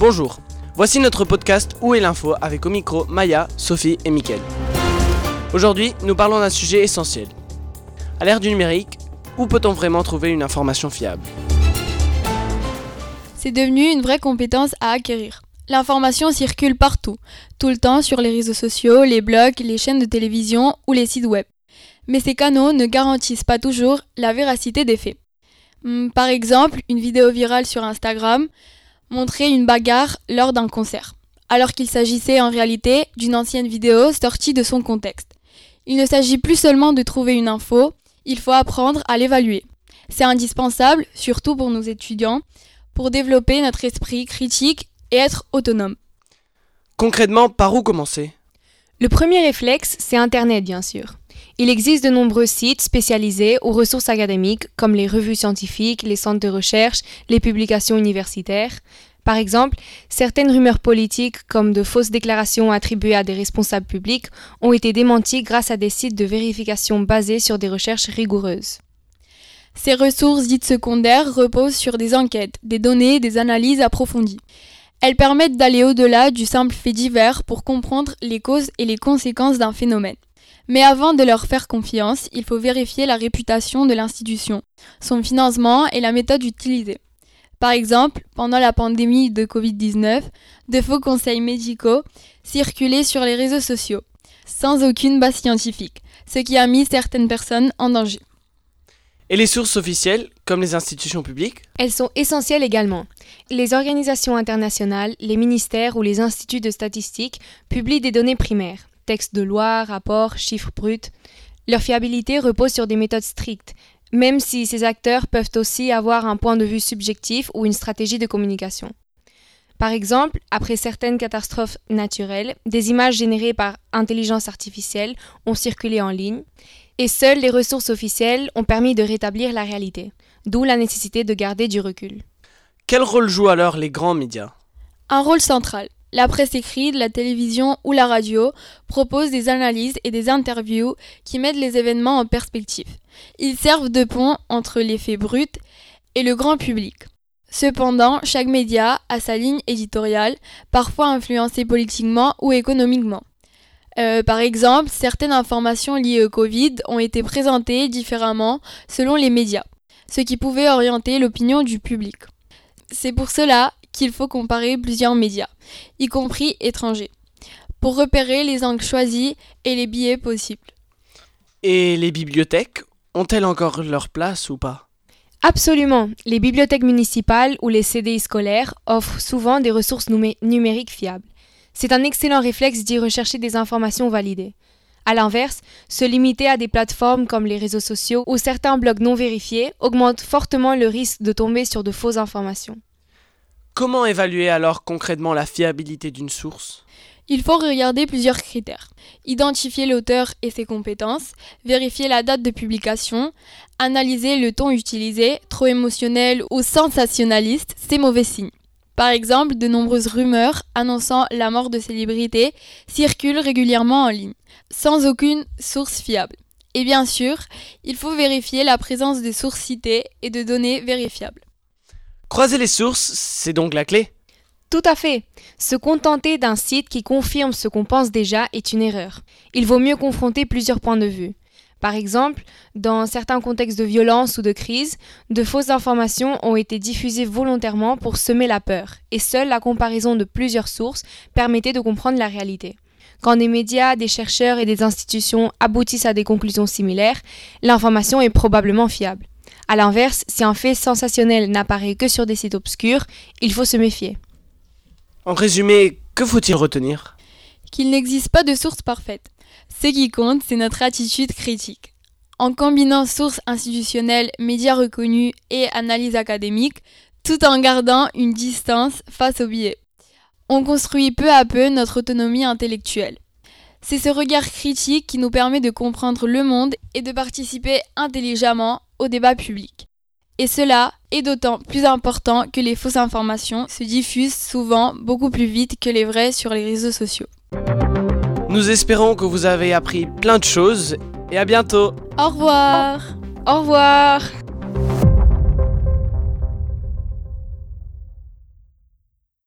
Bonjour, voici notre podcast Où est l'info avec au micro Maya, Sophie et Mickaël. Aujourd'hui, nous parlons d'un sujet essentiel. À l'ère du numérique, où peut-on vraiment trouver une information fiable ? C'est devenu une vraie compétence à acquérir. L'information circule partout, tout le temps sur les réseaux sociaux, les blogs, les chaînes de télévision ou les sites web. Mais ces canaux ne garantissent pas toujours la véracité des faits. Par exemple, une vidéo virale sur Instagram montrait une bagarre lors d'un concert, alors qu'il s'agissait en réalité d'une ancienne vidéo sortie de son contexte. Il ne s'agit plus seulement de trouver une info, il faut apprendre à l'évaluer. C'est indispensable, surtout pour nos étudiants, pour développer notre esprit critique et être autonome. Concrètement, par où commencer ? Le premier réflexe, c'est Internet, bien sûr. Il existe de nombreux sites spécialisés aux ressources académiques, comme les revues scientifiques, les centres de recherche, les publications universitaires. Par exemple, certaines rumeurs politiques, comme de fausses déclarations attribuées à des responsables publics, ont été démenties grâce à des sites de vérification basés sur des recherches rigoureuses. Ces ressources dites secondaires reposent sur des enquêtes, des données, des analyses approfondies. Elles permettent d'aller au-delà du simple fait divers pour comprendre les causes et les conséquences d'un phénomène. Mais avant de leur faire confiance, il faut vérifier la réputation de l'institution, son financement et la méthode utilisée. Par exemple, pendant la pandémie de Covid-19, de faux conseils médicaux circulaient sur les réseaux sociaux, sans aucune base scientifique, ce qui a mis certaines personnes en danger. Et les sources officielles, comme les institutions publiques ? Elles sont essentielles également. Les organisations internationales, les ministères ou les instituts de statistiques publient des données primaires, textes de loi, rapports, chiffres bruts. Leur fiabilité repose sur des méthodes strictes, même si ces acteurs peuvent aussi avoir un point de vue subjectif ou une stratégie de communication. Par exemple, après certaines catastrophes naturelles, des images générées par intelligence artificielle ont circulé en ligne, et seules les ressources officielles ont permis de rétablir la réalité, d'où la nécessité de garder du recul. Quel rôle jouent alors les grands médias ? Un rôle central. La presse écrite, la télévision ou la radio proposent des analyses et des interviews qui mettent les événements en perspective. Ils servent de pont entre les faits bruts et le grand public. Cependant, chaque média a sa ligne éditoriale, parfois influencée politiquement ou économiquement. Par exemple, certaines informations liées au Covid ont été présentées différemment selon les médias, ce qui pouvait orienter l'opinion du public. C'est pour cela qu'il faut comparer plusieurs médias, y compris étrangers, pour repérer les angles choisis et les biais possibles. Et les bibliothèques, ont-elles encore leur place ou pas ? Absolument. Les bibliothèques municipales ou les CDI scolaires offrent souvent des ressources numériques fiables. C'est un excellent réflexe d'y rechercher des informations validées. A l'inverse, se limiter à des plateformes comme les réseaux sociaux ou certains blogs non vérifiés augmente fortement le risque de tomber sur de fausses informations. Comment évaluer alors concrètement la fiabilité d'une source ? Il faut regarder plusieurs critères. Identifier l'auteur et ses compétences, vérifier la date de publication, analyser le ton utilisé, trop émotionnel ou sensationnaliste, c'est mauvais signe. Par exemple, de nombreuses rumeurs annonçant la mort de célébrités circulent régulièrement en ligne, sans aucune source fiable. Et bien sûr, il faut vérifier la présence de sources citées et de données vérifiables. Croiser les sources, c'est donc la clé ? Tout à fait. Se contenter d'un site qui confirme ce qu'on pense déjà est une erreur. Il vaut mieux confronter plusieurs points de vue. Par exemple, dans certains contextes de violence ou de crise, de fausses informations ont été diffusées volontairement pour semer la peur, et seule la comparaison de plusieurs sources permettait de comprendre la réalité. Quand des médias, des chercheurs et des institutions aboutissent à des conclusions similaires, l'information est probablement fiable. A l'inverse, si un fait sensationnel n'apparaît que sur des sites obscurs, il faut se méfier. En résumé, que faut-il retenir ? Qu'il n'existe pas de source parfaite. Ce qui compte, c'est notre attitude critique. En combinant sources institutionnelles, médias reconnus et analyses académiques, tout en gardant une distance face aux biais, on construit peu à peu notre autonomie intellectuelle. C'est ce regard critique qui nous permet de comprendre le monde et de participer intelligemment au débat public. Et cela est d'autant plus important que les fausses informations se diffusent souvent beaucoup plus vite que les vraies sur les réseaux sociaux. Nous espérons que vous avez appris plein de choses et à bientôt. Au revoir. Au revoir.